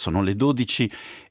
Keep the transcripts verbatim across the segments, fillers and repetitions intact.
Sono le dodici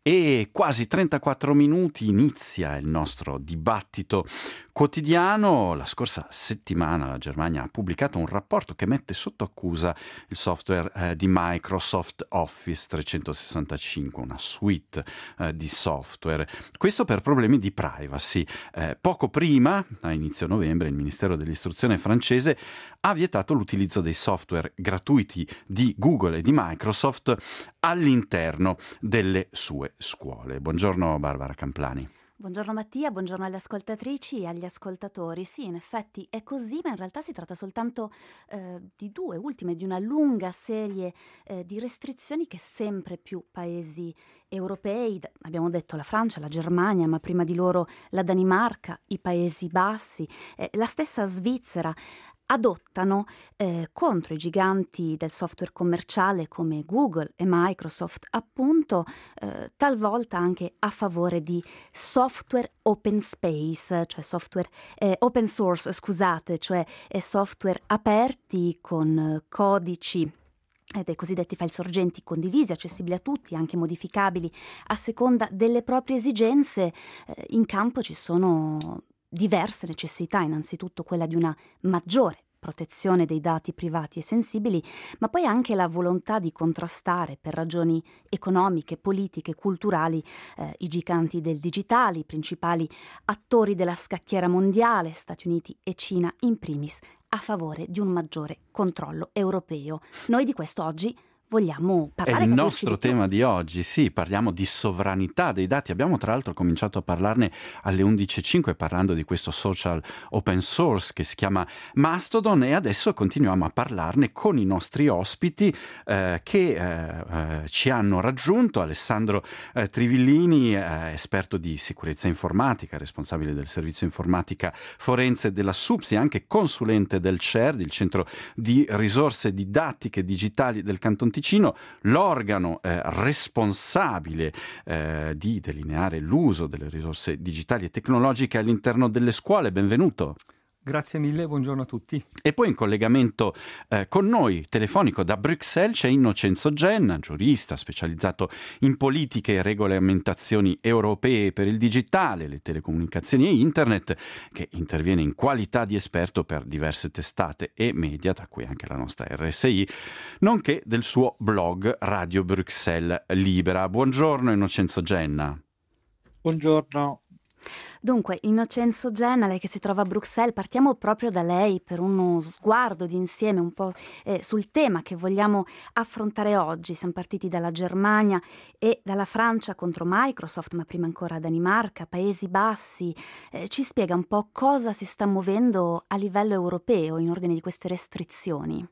e quasi trentaquattro minuti, inizia il nostro dibattito quotidiano. La scorsa settimana la Germania ha pubblicato un rapporto che mette sotto accusa il software eh, di Microsoft Office trecentosessantacinque, una suite eh, di software. Questo per problemi di privacy. Eh, poco prima, a inizio novembre, il Ministero dell'Istruzione francese ha vietato l'utilizzo dei software gratuiti di Google e di Microsoft all'interno delle sue scuole. Buongiorno Barbara Camplani. Buongiorno Mattia, buongiorno alle ascoltatrici e agli ascoltatori. Sì, in effetti è così, ma in realtà si tratta soltanto eh, di due ultime, di una lunga serie eh, di restrizioni che sempre più paesi europei, abbiamo detto la Francia, la Germania, ma prima di loro la Danimarca, i Paesi Bassi, eh, la stessa Svizzera, adottano eh, contro i giganti del software commerciale come Google e Microsoft, appunto, eh, talvolta anche a favore di software open space, cioè software eh, open source, scusate, cioè eh, software aperti con eh, codici e dei cosiddetti file sorgenti condivisi, accessibili a tutti, anche modificabili a seconda delle proprie esigenze. Eh, in campo ci sono diverse necessità, innanzitutto quella di una maggiore protezione dei dati privati e sensibili, ma poi anche la volontà di contrastare per ragioni economiche, politiche, culturali eh, i giganti del digitale, i principali attori della scacchiera mondiale, Stati Uniti e Cina in primis, a favore di un maggiore controllo europeo. Noi di questo oggi vogliamo parlare. È il nostro di tema di oggi, sì, parliamo di sovranità dei dati. Abbiamo tra l'altro cominciato a parlarne alle undici e cinque parlando di questo social open source che si chiama Mastodon, e adesso continuiamo a parlarne con i nostri ospiti eh, che eh, eh, ci hanno raggiunto. Alessandro eh, Trivillini, eh, esperto di sicurezza informatica, responsabile del servizio informatica forense della SUPSI, anche consulente del C E R D, il centro di risorse didattiche digitali del Canton Ticino, l'organo eh, responsabile eh, di delineare l'uso delle risorse digitali e tecnologiche all'interno delle scuole. Benvenuto. Grazie mille, buongiorno a tutti. E poi in collegamento eh, con noi, telefonico da Bruxelles, c'è Innocenzo Genna, giurista specializzato in politiche e regolamentazioni europee per il digitale, le telecomunicazioni e internet, che interviene in qualità di esperto per diverse testate e media, tra cui anche la nostra R S I, nonché del suo blog Radio Bruxelles Libera. Buongiorno Innocenzo Genna. Buongiorno. Dunque, Innocenzo Genna, lei che si trova a Bruxelles, partiamo proprio da lei per uno sguardo d'insieme un po' eh, sul tema che vogliamo affrontare oggi. Siamo partiti dalla Germania e dalla Francia contro Microsoft, ma prima ancora Danimarca, Paesi Bassi. Eh, ci spiega un po' cosa si sta muovendo a livello europeo in ordine di queste restrizioni?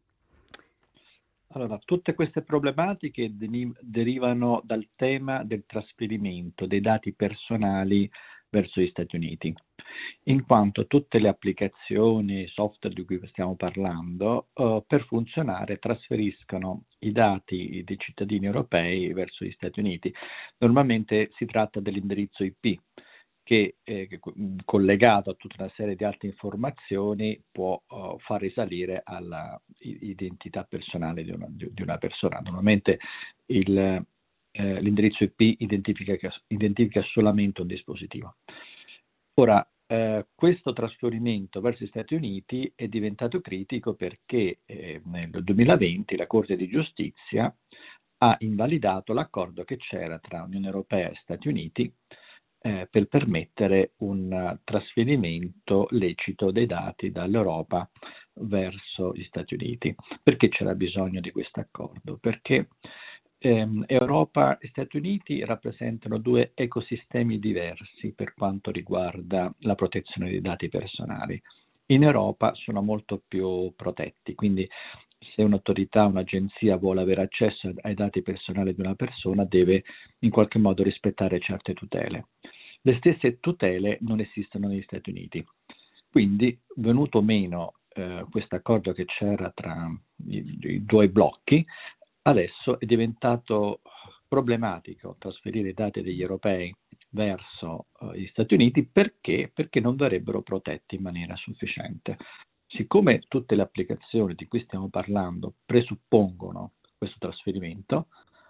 Allora, tutte queste problematiche derivano dal tema del trasferimento dei dati personali verso gli Stati Uniti, in quanto tutte le applicazioni, software di cui stiamo parlando, uh, per funzionare trasferiscono i dati dei cittadini europei verso gli Stati Uniti. Normalmente si tratta dell'indirizzo I P, che eh, collegato a tutta una serie di altre informazioni può uh, far risalire all'identità personale di una, di, di una persona. Normalmente il Eh, l'indirizzo I P identifica, identifica solamente un dispositivo. Ora, eh, questo trasferimento verso gli Stati Uniti è diventato critico perché eh, nel duemilaventi la Corte di Giustizia ha invalidato l'accordo che c'era tra Unione Europea e Stati Uniti eh, per permettere un uh, trasferimento lecito dei dati dall'Europa verso gli Stati Uniti. Perché c'era bisogno di questo accordo? Perché Eh, Europa e Stati Uniti rappresentano due ecosistemi diversi per quanto riguarda la protezione dei dati personali. In Europa sono molto più protetti, quindi se un'autorità, un'agenzia vuole avere accesso ai dati personali di una persona deve in qualche modo rispettare certe tutele. Le stesse tutele non esistono negli Stati Uniti. Quindi, venuto meno eh, questo accordo che c'era tra i, i due blocchi, adesso è diventato problematico trasferire i dati degli europei verso uh, gli Stati Uniti perché? Perché non verrebbero protetti in maniera sufficiente. Siccome tutte le applicazioni di cui stiamo parlando presuppongono questo trasferimento,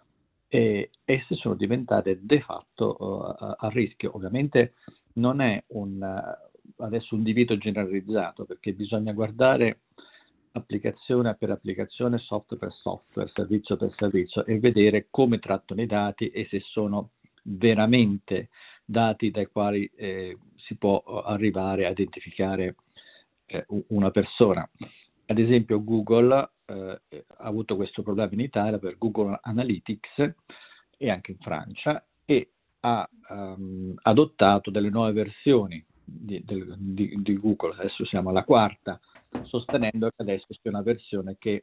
e esse sono diventate de fatto uh, a, a rischio. Ovviamente non è un, uh, adesso un divieto generalizzato, perché bisogna guardare applicazione per applicazione, software per software, servizio per servizio, e vedere come trattano i dati e se sono veramente dati dai quali eh, si può arrivare a identificare eh, una persona. Ad esempio Google eh, ha avuto questo problema in Italia per Google Analytics e anche in Francia, e ha um, adottato delle nuove versioni di, di, di Google, adesso siamo alla quarta, sostenendo che adesso sia una versione che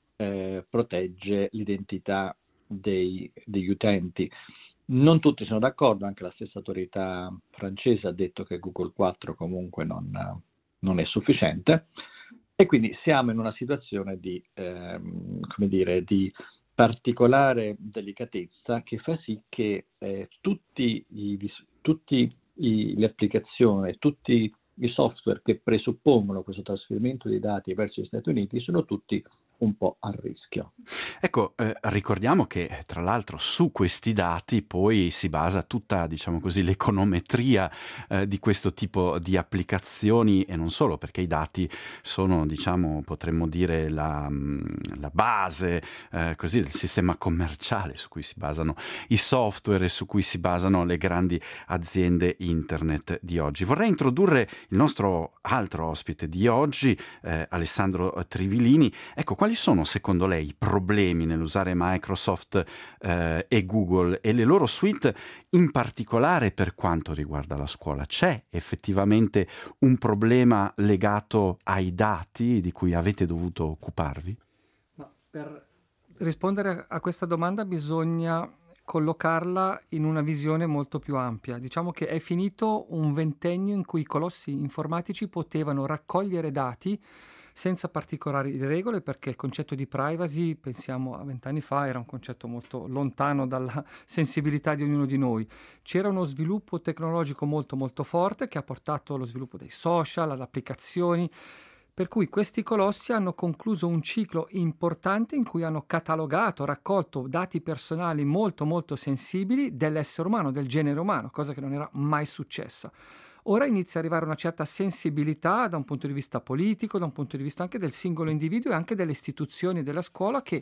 eh, protegge l'identità dei, degli utenti. Non tutti sono d'accordo, anche la stessa autorità francese ha detto che Google quattro comunque non, non è sufficiente, e quindi siamo in una situazione di, ehm, come dire, di particolare delicatezza, che fa sì che eh, tutti i, tutti i, le applicazioni, tutti i software che presuppongono questo trasferimento di dati verso gli Stati Uniti sono tutti un po' a rischio. Ecco, eh, ricordiamo che tra l'altro su questi dati poi si basa tutta, diciamo così, l'econometria eh, di questo tipo di applicazioni, e non solo, perché i dati sono, diciamo, potremmo dire la, la base eh, così del sistema commerciale su cui si basano i software e su cui si basano le grandi aziende internet di oggi. Vorrei introdurre il nostro altro ospite di oggi, eh, Alessandro Trivilini. Ecco, quali sono secondo lei i problemi nell'usare Microsoft eh, e Google e le loro suite, in particolare per quanto riguarda la scuola? C'è effettivamente un problema legato ai dati di cui avete dovuto occuparvi? Ma per rispondere a questa domanda bisogna collocarla in una visione molto più ampia. Diciamo che è finito un ventennio in cui i colossi informatici potevano raccogliere dati senza particolari regole, perché il concetto di privacy, pensiamo a vent'anni fa, era un concetto molto lontano dalla sensibilità di ognuno di noi. C'era uno sviluppo tecnologico molto molto forte che ha portato allo sviluppo dei social, alle applicazioni, per cui questi colossi hanno concluso un ciclo importante in cui hanno catalogato, raccolto dati personali molto molto sensibili dell'essere umano, del genere umano, cosa che non era mai successa. Ora inizia ad arrivare una certa sensibilità da un punto di vista politico, da un punto di vista anche del singolo individuo e anche delle istituzioni della scuola, che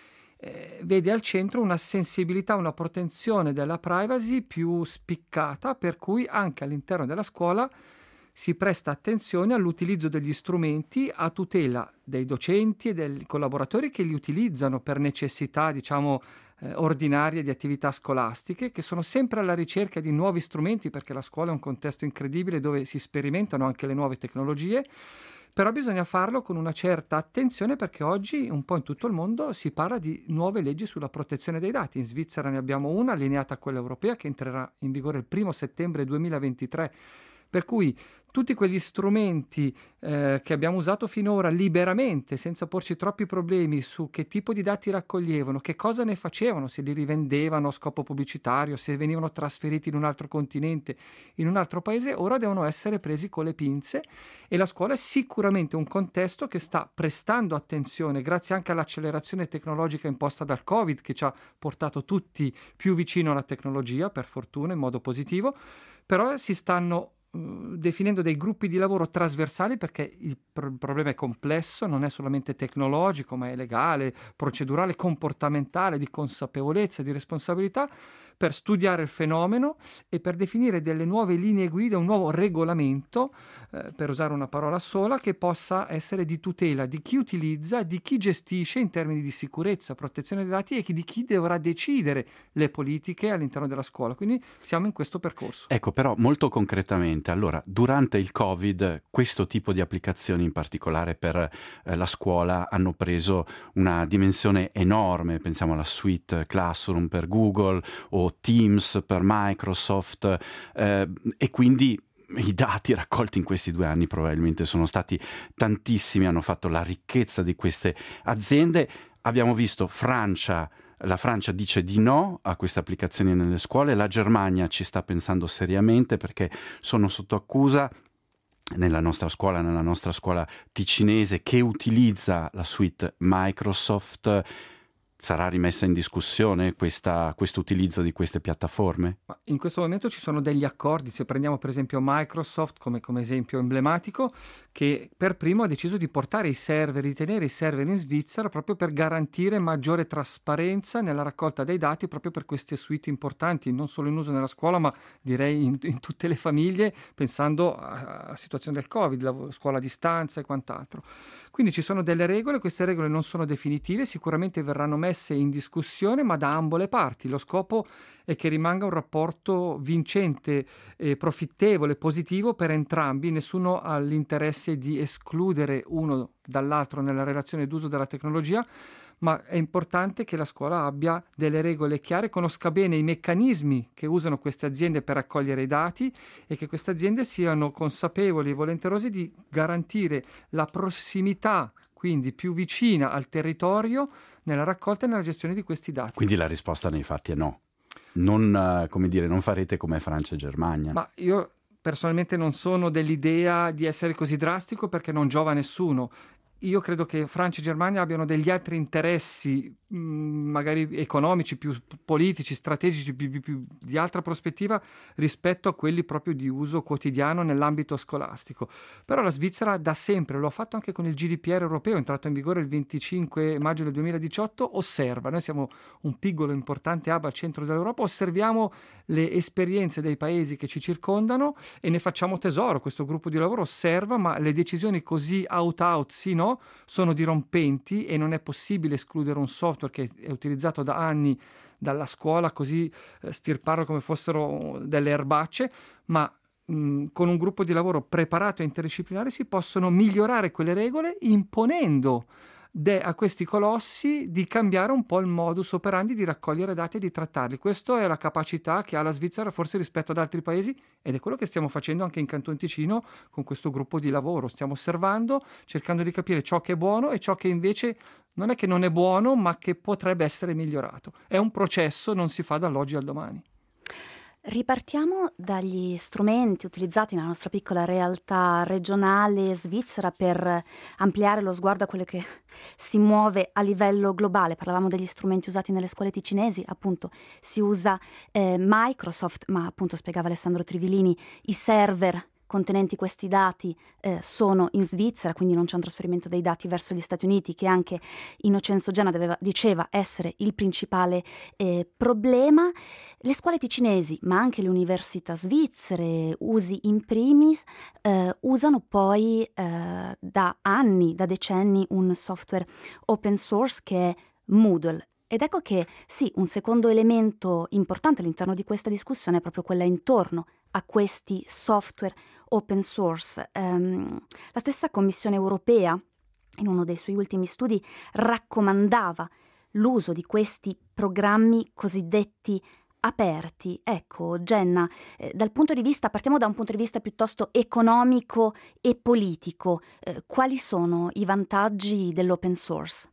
eh, vede al centro una sensibilità, una protezione della privacy più spiccata, per cui anche all'interno della scuola si presta attenzione all'utilizzo degli strumenti a tutela dei docenti e dei collaboratori che li utilizzano per necessità, diciamo, eh, ordinarie di attività scolastiche, che sono sempre alla ricerca di nuovi strumenti, perché la scuola è un contesto incredibile dove si sperimentano anche le nuove tecnologie, però bisogna farlo con una certa attenzione, perché oggi un po' in tutto il mondo si parla di nuove leggi sulla protezione dei dati. In Svizzera ne abbiamo una allineata a quella europea che entrerà in vigore il primo settembre duemilaventitré, per cui tutti quegli strumenti eh, che abbiamo usato finora liberamente, senza porci troppi problemi su che tipo di dati raccoglievano, che cosa ne facevano, se li rivendevano a scopo pubblicitario, se venivano trasferiti in un altro continente, in un altro paese, ora devono essere presi con le pinze, e la scuola è sicuramente un contesto che sta prestando attenzione, grazie anche all'accelerazione tecnologica imposta dal Covid, che ci ha portato tutti più vicino alla tecnologia, per fortuna, in modo positivo, però si stanno definendo dei gruppi di lavoro trasversali, perché il pro- problema è complesso, non è solamente tecnologico, ma è legale, procedurale, comportamentale, di consapevolezza, di responsabilità, per studiare il fenomeno e per definire delle nuove linee guida, un nuovo regolamento, eh, per usare una parola sola, che possa essere di tutela di chi utilizza, di chi gestisce in termini di sicurezza, protezione dei dati, e di chi dovrà decidere le politiche all'interno della scuola. Quindi siamo in questo percorso. Ecco, però molto concretamente, allora, durante il Covid questo tipo di applicazioni, in particolare per eh, la scuola, hanno preso una dimensione enorme. Pensiamo alla suite Classroom per Google o Teams per Microsoft, eh, e quindi i dati raccolti in questi due anni probabilmente sono stati tantissimi, hanno fatto la ricchezza di queste aziende. Abbiamo visto Francia, la Francia dice di no a queste applicazioni nelle scuole, la Germania ci sta pensando seriamente perché sono sotto accusa nella nostra scuola, nella nostra scuola ticinese, che utilizza la suite Microsoft. sarà rimessa in discussione questa, questo utilizzo di queste piattaforme? Ma in questo momento ci sono degli accordi, se prendiamo per esempio Microsoft come, come esempio emblematico, che per primo ha deciso di portare i server, di tenere i server in Svizzera proprio per garantire maggiore trasparenza nella raccolta dei dati proprio per queste suite importanti, non solo in uso nella scuola ma direi in, in tutte le famiglie, pensando alla situazione del Covid, la scuola a distanza e quant'altro. Quindi ci sono delle regole, queste regole non sono definitive, sicuramente verranno messe in discussione, ma da ambo le parti. Lo scopo è che rimanga un rapporto vincente, eh, profittevole, positivo per entrambi. Nessuno ha l'interesse di escludere uno dall'altro nella relazione d'uso della tecnologia, ma è importante che la scuola abbia delle regole chiare, conosca bene i meccanismi che usano queste aziende per raccogliere i dati e che queste aziende siano consapevoli e volenterose di garantire la prossimità, quindi più vicina al territorio, nella raccolta e nella gestione di questi dati. Quindi la risposta nei fatti è no. Non, uh, come dire, non farete come Francia e Germania. Ma io personalmente non sono dell'idea di essere così drastico perché non giova a nessuno. Io credo che Francia e Germania abbiano degli altri interessi, mh, magari economici, più politici, strategici, più, più, più di altra prospettiva rispetto a quelli proprio di uso quotidiano nell'ambito scolastico. Però la Svizzera da sempre, lo ha fatto anche con il G D P R europeo, entrato in vigore il venticinque maggio del duemiladiciotto, osserva. Noi siamo un piccolo importante hub al centro dell'Europa, osserviamo le esperienze dei paesi che ci circondano e ne facciamo tesoro. Questo gruppo di lavoro osserva, ma le decisioni così out-out, sì no, sono dirompenti e non è possibile escludere un software che è utilizzato da anni dalla scuola, così eh, stirparlo come fossero delle erbacce, ma mh, con un gruppo di lavoro preparato e interdisciplinare si possono migliorare quelle regole imponendo de- a questi colossi di cambiare un po' il modus operandi di raccogliere dati e di trattarli. Questa è la capacità che ha la Svizzera forse rispetto ad altri paesi ed è quello che stiamo facendo anche in Canton Ticino con questo gruppo di lavoro. Stiamo osservando, cercando di capire ciò che è buono e ciò che invece non è che non è buono, ma che potrebbe essere migliorato. È un processo, non si fa dall'oggi al domani. Ripartiamo dagli strumenti utilizzati nella nostra piccola realtà regionale svizzera per ampliare lo sguardo a quello che si muove a livello globale. Parlavamo degli strumenti usati nelle scuole ticinesi, appunto si usa eh, Microsoft, ma appunto spiegava Alessandro Trivilini, i server contenenti questi dati eh, sono in Svizzera, quindi non c'è un trasferimento dei dati verso gli Stati Uniti, che anche Innocenzo Genna doveva, diceva essere il principale eh, problema. Le scuole ticinesi, ma anche le università svizzere, usi in primis, eh, usano poi eh, da anni, da decenni, un software open source che è Moodle. Ed ecco che sì, un secondo elemento importante all'interno di questa discussione è proprio quella intorno a questi software open source. Um, la stessa Commissione europea, in uno dei suoi ultimi studi, raccomandava l'uso di questi programmi cosiddetti aperti. Ecco, Genna, eh, dal punto di vista, partiamo da un punto di vista piuttosto economico e politico, eh, quali sono i vantaggi dell'open source?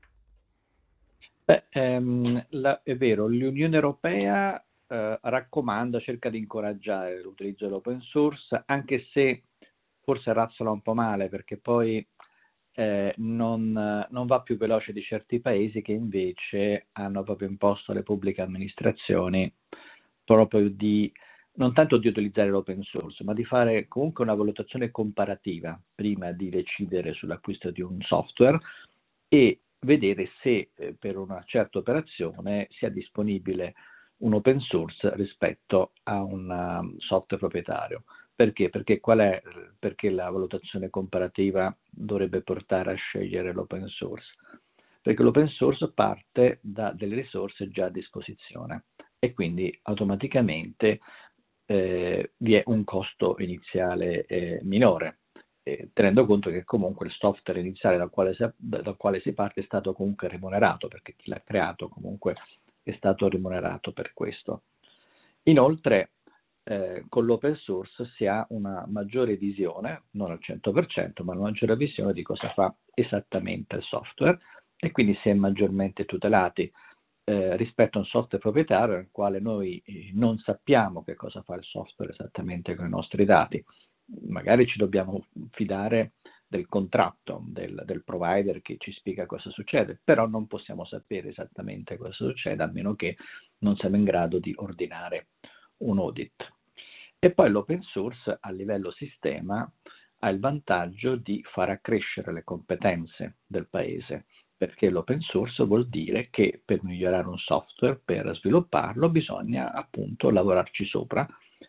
Beh, ehm, la, è vero, l'Unione Europea eh, raccomanda, cerca di incoraggiare l'utilizzo dell'open source, anche se forse razzola un po' male, perché poi eh, non, non va più veloce di certi paesi che invece hanno proprio imposto alle pubbliche amministrazioni proprio di, non tanto di utilizzare l'open source, ma di fare comunque una valutazione comparativa prima di decidere sull'acquisto di un software e vedere se eh, per una certa operazione sia disponibile un open source rispetto a un um, software proprietario. Perché? Perché, qual è, perché la valutazione comparativa dovrebbe portare a scegliere l'open source? Perché l'open source parte da delle risorse già a disposizione e quindi automaticamente eh, vi è un costo iniziale eh, minore. Tenendo conto che comunque il software iniziale dal quale, si, dal quale si parte è stato comunque remunerato, perché chi l'ha creato comunque è stato remunerato per questo. Inoltre eh, con l'open source si ha una maggiore visione, non al cento per cento, ma una maggiore visione di cosa fa esattamente il software e quindi si è maggiormente tutelati eh, rispetto a un software proprietario nel quale noi eh, non sappiamo che cosa fa il software esattamente con i nostri dati. Magari ci dobbiamo fidare del contratto del, del provider che ci spiega cosa succede, però non possiamo sapere esattamente cosa succede a meno che non siamo in grado di ordinare un audit. E poi l'open source a livello sistema ha il vantaggio di far accrescere le competenze del paese, perché l'open source vuol dire che per migliorare un software, per svilupparlo, bisogna appunto lavorarci sopra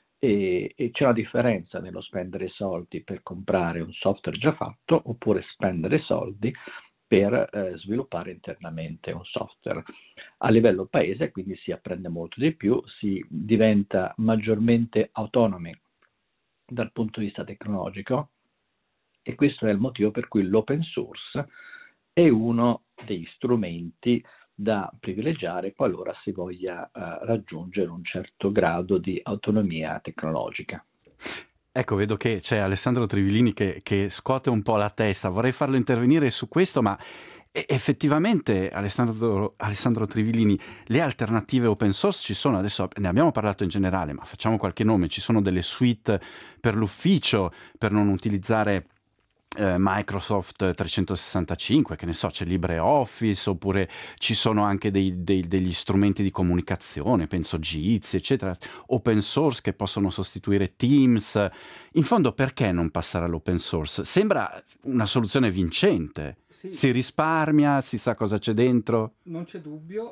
e, e c'è una differenza nello spendere soldi per comprare un software già fatto oppure spendere soldi per eh, sviluppare internamente un software. A livello paese quindi si apprende molto di più, si diventa maggiormente autonomi dal punto di vista tecnologico e questo è il motivo per cui l'open source è uno degli strumenti da privilegiare qualora si voglia eh, raggiungere un certo grado di autonomia tecnologica. Ecco, vedo che c'è Alessandro Trivilini che, che scuote un po' la testa. Vorrei farlo intervenire su questo, ma effettivamente, Alessandro, Alessandro Trivilini, le alternative open source ci sono. Adesso ne abbiamo parlato in generale, ma facciamo qualche nome. Ci sono delle suite per l'ufficio, per non utilizzare eh, Microsoft trecentosessantacinque, che ne so, c'è LibreOffice, oppure ci sono anche dei, dei, degli strumenti di comunicazione, penso Jitsi, eccetera, open source che possono sostituire Teams. In fondo, perché non passare all'open source? Sembra una soluzione vincente. Sì. Si risparmia, si sa cosa c'è dentro. Non c'è dubbio.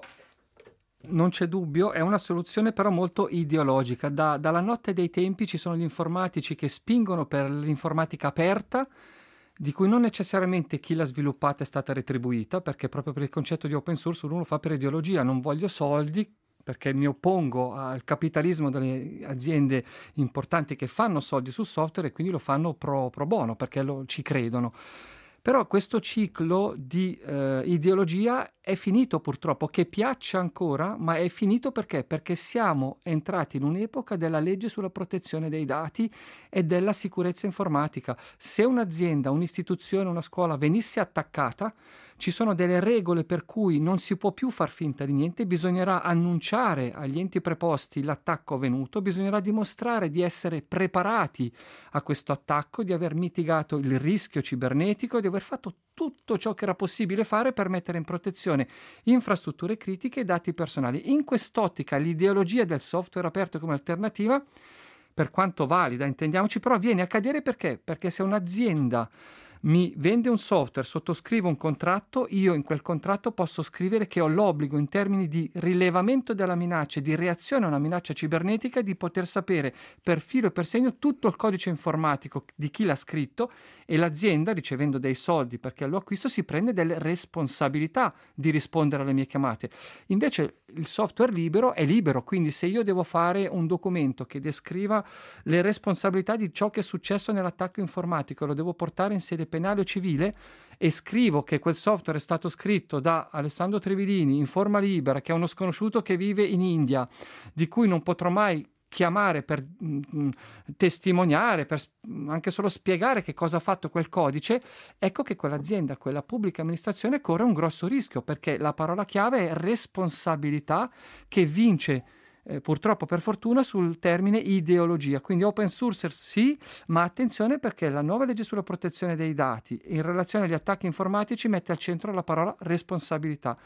Non c'è dubbio, è una soluzione però molto ideologica. Da, dalla notte dei tempi ci sono gli informatici che spingono per l'informatica aperta, di cui non necessariamente chi l'ha sviluppata è stata retribuita, perché proprio per il concetto di open source uno lo fa per ideologia, non voglio soldi, perché mi oppongo al capitalismo delle aziende importanti che fanno soldi sul software e quindi lo fanno pro, pro bono, perché lo, ci credono. Però questo ciclo di eh, ideologia è finito purtroppo, che piaccia ancora, ma è finito perché? Perché siamo entrati in un'epoca della legge sulla protezione dei dati e della sicurezza informatica. Se un'azienda, un'istituzione, una scuola venisse attaccata, ci sono delle regole per cui non si può più far finta di niente, bisognerà annunciare agli enti preposti l'attacco avvenuto, bisognerà dimostrare di essere preparati a questo attacco, di aver mitigato il rischio cibernetico, di aver fatto tutto ciò che era possibile fare per mettere in protezione infrastrutture critiche e dati personali. In quest'ottica l'ideologia del software aperto come alternativa, per quanto valida, intendiamoci, però viene a cadere perché? Perché se un'azienda mi vende un software, sottoscrivo un contratto, io in quel contratto posso scrivere che ho l'obbligo in termini di rilevamento della minaccia, di reazione a una minaccia cibernetica, di poter sapere per filo e per segno tutto il codice informatico di chi l'ha scritto, e l'azienda, ricevendo dei soldi perché lo acquisto, si prende delle responsabilità di rispondere alle mie chiamate. Invece il software libero è libero, quindi se io devo fare un documento che descriva le responsabilità di ciò che è successo nell'attacco informatico, lo devo portare in sede penale o civile e scrivo che quel software è stato scritto da Alessandro Trivilini in forma libera, che è uno sconosciuto che vive in India, di cui non potrò mai chiamare per mh, testimoniare, per mh, anche solo spiegare che cosa ha fatto quel codice, ecco che quell'azienda, quella pubblica amministrazione corre un grosso rischio, perché la parola chiave è responsabilità, che vince eh, purtroppo per fortuna sul termine ideologia. Quindi open source sì, ma attenzione, perché la nuova legge sulla protezione dei dati in relazione agli attacchi informatici mette al centro la parola responsabilità.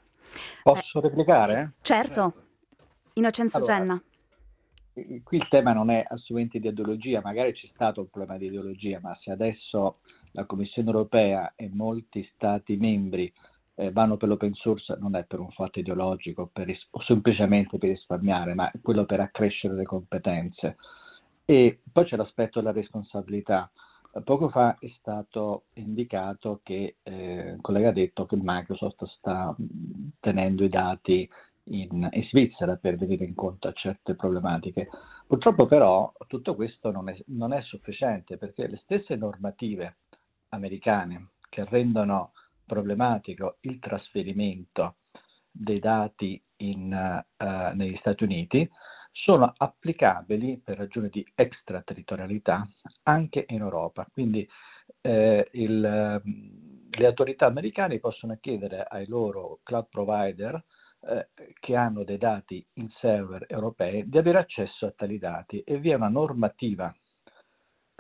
Posso replicare? Certo, Innocenzo Allora, Genna. qui il tema non è assolutamente di ideologia, magari c'è stato un problema di ideologia, ma se adesso la Commissione europea e molti Stati membri eh, vanno per l'open source, non è per un fatto ideologico per ris- o semplicemente per risparmiare, ma è quello per accrescere le competenze. E poi c'è l'aspetto della responsabilità. Poco fa è stato indicato che eh, un collega ha detto che Microsoft sta tenendo i dati In, in Svizzera per venire incontro a certe problematiche. Purtroppo però tutto questo non è, non è sufficiente, perché le stesse normative americane che rendono problematico il trasferimento dei dati in, uh, negli Stati Uniti sono applicabili per ragioni di extraterritorialità anche in Europa. Quindi eh, il, le autorità americane possono chiedere ai loro cloud provider Eh, che hanno dei dati in server europei di avere accesso a tali dati, e vi è una normativa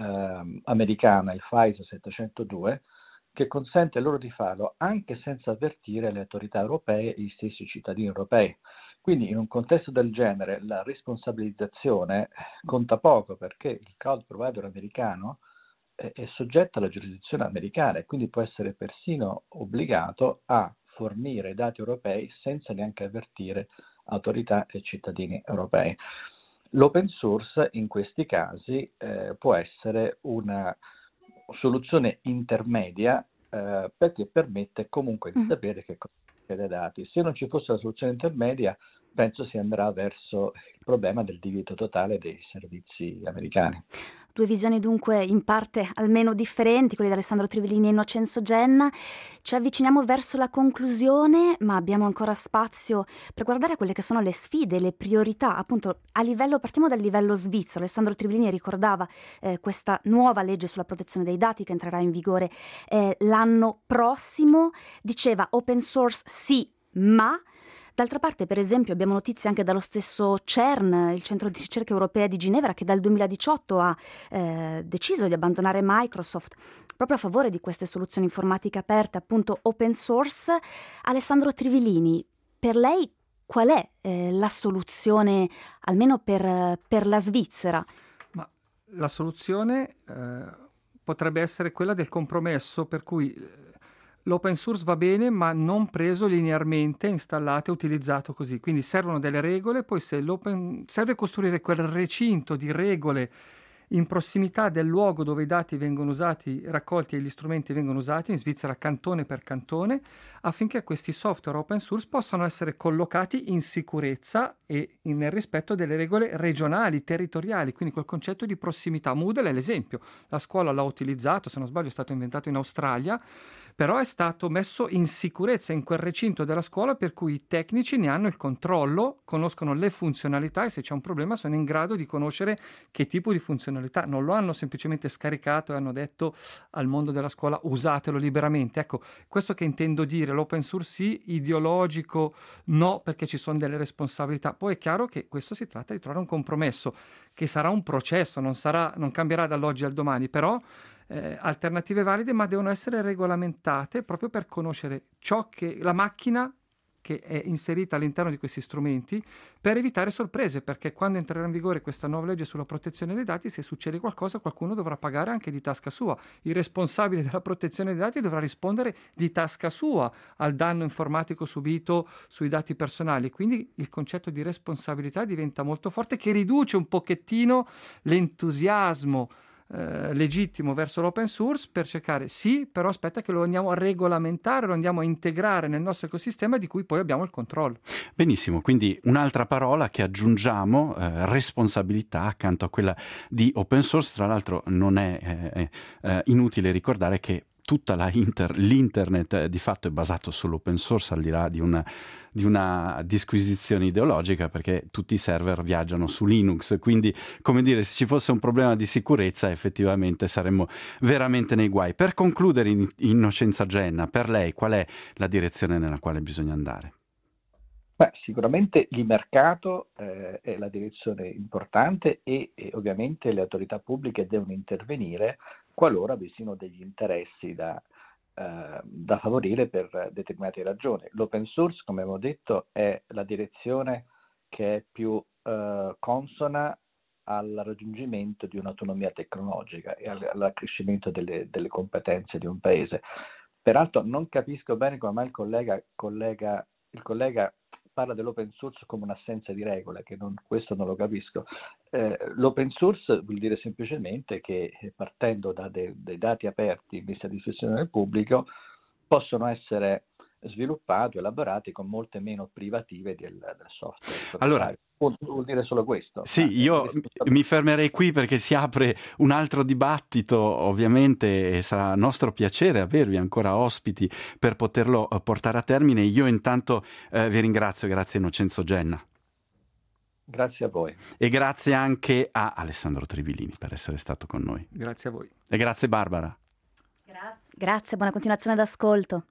eh, americana, il FISA settecentodue, che consente loro di farlo anche senza avvertire le autorità europee e gli stessi cittadini europei. Quindi in un contesto del genere la responsabilizzazione conta poco, perché il cloud provider americano è, è soggetto alla giurisdizione americana e quindi può essere persino obbligato a fornire dati europei senza neanche avvertire autorità e cittadini europei. L'open source in questi casi eh, può essere una soluzione intermedia eh, perché permette comunque di sapere che cosa succede ai dati. Se non ci fosse la soluzione intermedia, penso si andrà verso il problema del divieto totale dei servizi americani. Due visioni dunque in parte almeno differenti, quelli di Alessandro Trivellini e Innocenzo Genna. Ci avviciniamo verso la conclusione, ma abbiamo ancora spazio per guardare quelle che sono le sfide, le priorità, appunto a livello, partiamo dal livello svizzero. Alessandro Trivellini ricordava eh, questa nuova legge sulla protezione dei dati che entrerà in vigore eh, l'anno prossimo. Diceva open source sì, ma d'altra parte, per esempio, abbiamo notizie anche dallo stesso CERN, il Centro di Ricerca Europea di Ginevra, che dal duemiladiciotto ha eh, deciso di abbandonare Microsoft proprio a favore di queste soluzioni informatiche aperte, appunto open source. Alessandro Trivellini, per lei qual è eh, la soluzione, almeno per, per la Svizzera? Ma la soluzione eh, potrebbe essere quella del compromesso, per cui l'open source va bene, ma non preso linearmente, installato e utilizzato così. Quindi servono delle regole, poi se l'open serve costruire quel recinto di regole in prossimità del luogo dove i dati vengono usati, raccolti e gli strumenti vengono usati, in Svizzera cantone per cantone, affinché questi software open source possano essere collocati in sicurezza e nel rispetto delle regole regionali, territoriali, quindi quel concetto di prossimità. Moodle è l'esempio. La scuola l'ha utilizzato, se non sbaglio è stato inventato in Australia, però è stato messo in sicurezza in quel recinto della scuola, per cui i tecnici ne hanno il controllo, conoscono le funzionalità e se c'è un problema sono in grado di conoscere che tipo di funzionalità. Non lo hanno semplicemente scaricato e hanno detto al mondo della scuola usatelo liberamente. Ecco, questo che intendo dire, l'open source sì, ideologico no, perché ci sono delle responsabilità. Poi è chiaro che questo si tratta di trovare un compromesso, che sarà un processo, non, sarà, non cambierà dall'oggi al domani, però eh, alternative valide, ma devono essere regolamentate proprio per conoscere ciò che la macchina che è inserita all'interno di questi strumenti, per evitare sorprese, perché quando entrerà in vigore questa nuova legge sulla protezione dei dati, se succede qualcosa qualcuno dovrà pagare anche di tasca sua. Il responsabile della protezione dei dati dovrà rispondere di tasca sua al danno informatico subito sui dati personali, quindi il concetto di responsabilità diventa molto forte, che riduce un pochettino l'entusiasmo Eh, legittimo verso l'open source per cercare, sì, però aspetta che lo andiamo a regolamentare, lo andiamo a integrare nel nostro ecosistema di cui poi abbiamo il controllo. Benissimo, quindi un'altra parola che aggiungiamo, eh, responsabilità, accanto a quella di open source. Tra l'altro non è eh, eh, inutile ricordare che tutta la inter, l'internet eh, di fatto è basato sull'open source, al di là di una, di una disquisizione ideologica, perché tutti i server viaggiano su Linux, quindi come dire, se ci fosse un problema di sicurezza effettivamente saremmo veramente nei guai. Per concludere, in, Innocenzo Genna, per lei qual è la direzione nella quale bisogna andare? Beh, sicuramente il mercato eh, è la direzione importante e, e ovviamente le autorità pubbliche devono intervenire qualora vi siano degli interessi da, eh, da favorire per determinate ragioni. L'open source, come abbiamo detto, è la direzione che è più eh, consona al raggiungimento di un'autonomia tecnologica e al, all'accrescimento delle, delle competenze di un paese. Peraltro non capisco bene come mai il collega, collega, il collega parla dell'open source come un'assenza di regole, che non, questo non lo capisco. Eh, l'open source vuol dire semplicemente che partendo da de, dei dati aperti messi a disposizione del pubblico possono essere sviluppati, elaborati con molte meno privative del, del software. Allora, vuol dire solo questo. Sì, io mi fermerei qui perché si apre un altro dibattito, ovviamente, e sarà nostro piacere avervi ancora ospiti per poterlo portare a termine. Io intanto eh, vi ringrazio, grazie Innocenzo Genna. Grazie a voi. E grazie anche a Alessandro Trivellini per essere stato con noi. Grazie a voi. E grazie Barbara. Gra- grazie, buona continuazione d'ascolto.